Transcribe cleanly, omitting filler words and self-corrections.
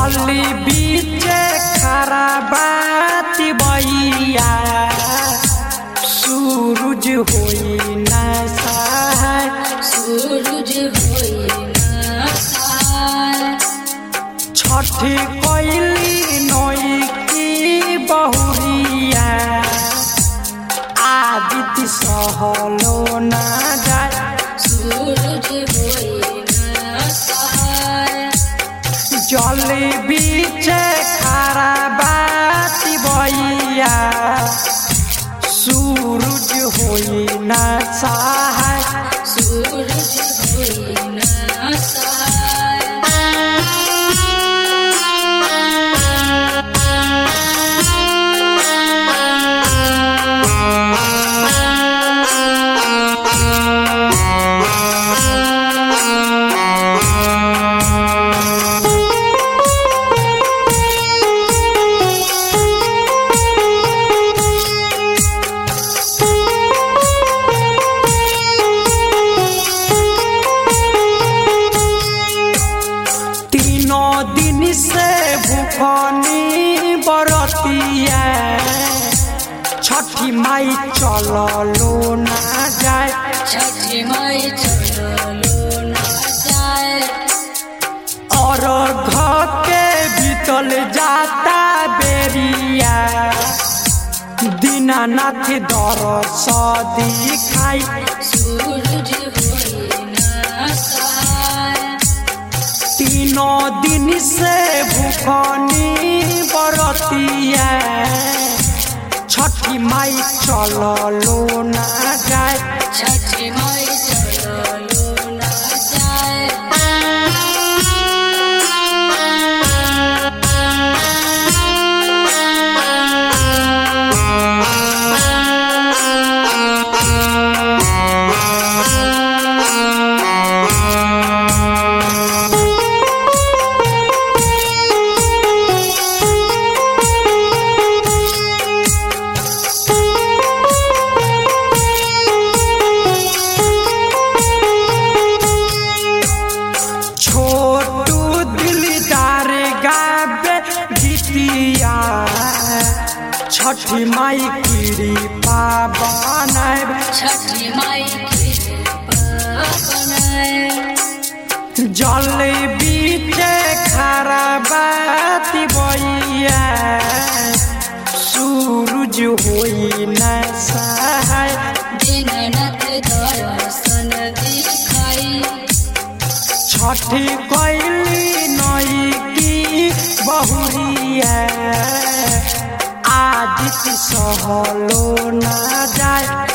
जली बीचे खरा बाती बैया सूरज होई ना सहाय सूरज होई ना सहाय छठी कोइली नई की बहुरिया आदित्य सहलो ना जाय सूरज होई ना सहाय जली बीचे खरा बाती बैया सूरज होई ना सहाय सूरज होई ना सहाय दिन से भूखनी बरतिया छठी माई चललो ना जाए छठी माई चललो ना जाए और घर के बीतल जाता बेरिया दीनानाथ दरस दिखाई सूरज होई ना सहाय तीनों दिन से भूखनी बरतिया छठी माई चललो ना जाए छठी माई चललो ना जाए छठी माई कृपा बनाएब छठी माई कृपा बनाए जल बीचे खरा बाती बैया सूरज होई ना सहाय दीनानाथ दर्शन दिखाई छठी कोइली नई की बहुरिया आदित्य सहलो ना जाए